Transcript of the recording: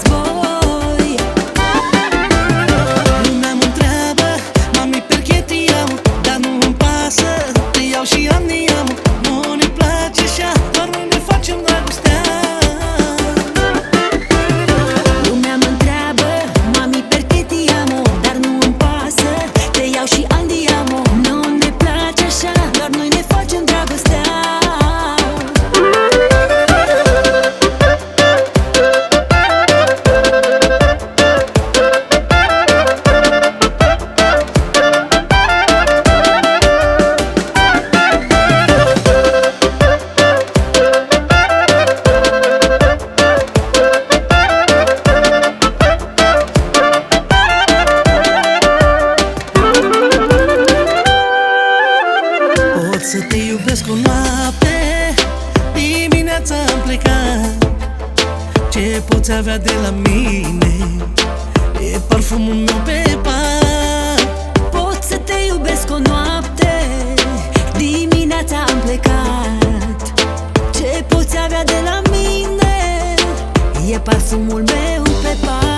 voi. Lumea mă întreabă, mami, perché ti amo, dar nu-mi pasă, te iau și am. Nu ne place așa, doar noi ne facem dragostea. Lumea mă întreabă, mami, perché ti amo, dar nu-mi pasă, te iau și andiamo. Nu ne place așa, doar noi ne facem dragostea. Pot să te iubesc o noapte, dimineața am plecat. Ce poți avea de la mine e parfumul meu pe pat. Pot să te iubesc o noapte, dimineața am plecat. Ce poți avea de la mine e parfumul meu pe pat.